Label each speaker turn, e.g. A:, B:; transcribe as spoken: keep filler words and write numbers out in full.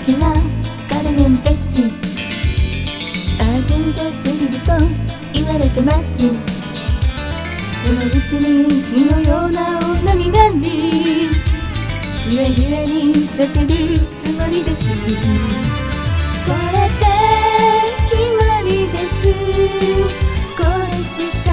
A: きなカルメンたち、ああ順調すぎると言われてます。そのうちに火のような女になり、ゆえゆえに避けるつもりです。これで決まりです。これしか